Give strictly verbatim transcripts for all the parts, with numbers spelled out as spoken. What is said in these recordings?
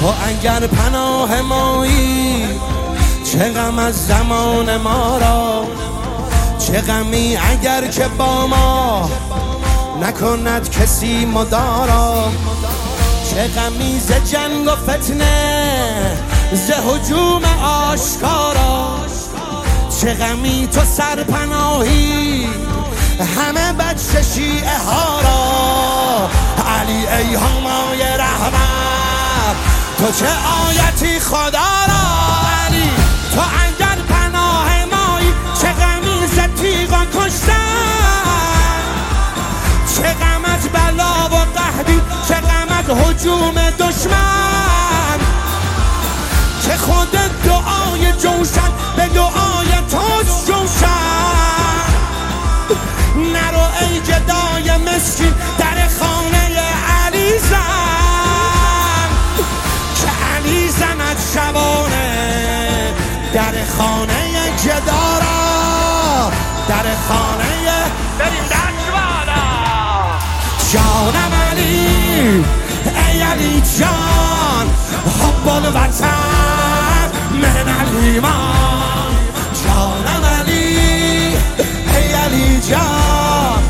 تو اگر پناه مایی، چه غم از زمان ما را، چه غمی اگر که با ما نکند کسی مدارا، چه غمی ز جنگ و فتنه، ز هجوم آشکارا، چه غمی تو سرپناهی همه بچه شیعه ها را. علی ای همای رحمت، تو چه آیتی خدا را. علی تو اگر پناه مایی، چه غمی ز تیغا کشتن، چه غم از بلا و قحطی، چه غم از هجوم دشمن، که خود دعای جوشن به دعای توست جوشن. نرو ای گدای مسکین در خانه علی زن، که علی زند شبانه در خانه گدارا، در خانه بریم دشوانا. جانم علی ای علی جان، حب الوطن من الایمان. جانم علی ای علی جان،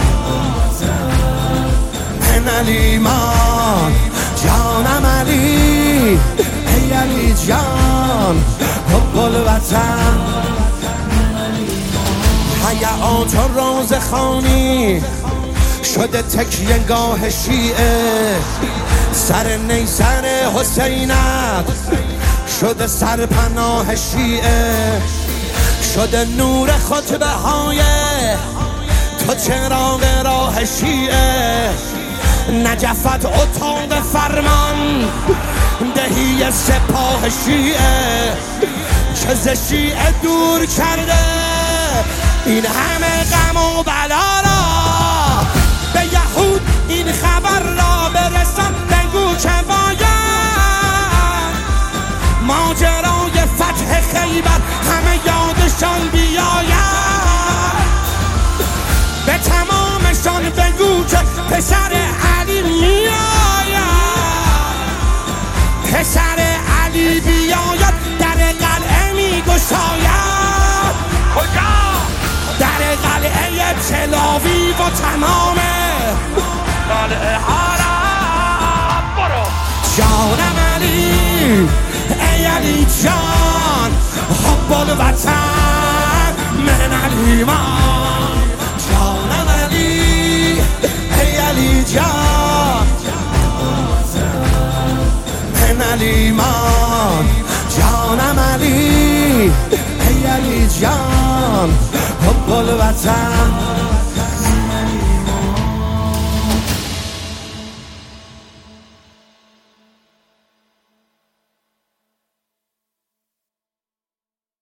من الایمان. جانم علی ای علی جان، حب الوطن. حیات و روزخانی شده تکیه‌گاه شیعه، سر نیسر حسینت شده سرپناه شیعه، شده نور خطبه های تو چراغ راه شیعه. نجفت اتاق فرمان دهی سپاه شیعه، که ز شیعه دور کرده این همه غم و بلا را. به یهود این خبر را برسان، بگو که باید ماجرای فتح خیبر همه یادشان بیاید. به تمامشان بگو که پسر علی میاید، پسر علی بیاید در قلعه میگشاید. کجا؟ در قلعه تلاوی و تمام قلعه ها را برو. جانم علی ای علی جان، حب الوطن من الایمان. جانم علی ای علی جان، من الایمان. جانم علی ای علی جان، حب الوطن.